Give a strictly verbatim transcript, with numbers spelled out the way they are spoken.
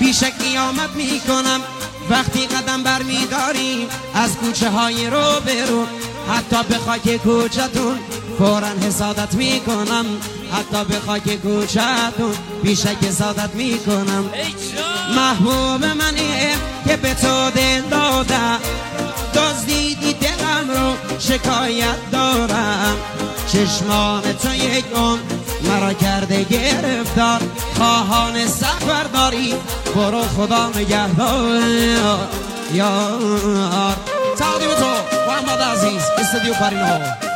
پیش قیامت میکنم وقتی قدم بر میداری از کوچه های رو برو، حتی به خاک کوچتون فوراً حسادت میکنم، حتی به خاک کوچتون بیشک حسادت میکنم. محبوب منی که به تو دل دادم، دزدیدی دلم رو شکایت دارم، چشمان تو یک عمر مرا کرده گرفتار، خواهان سفر داری برو خدا نگهدار. یار تقدیم تو محمد عزیز استودیو پرینو.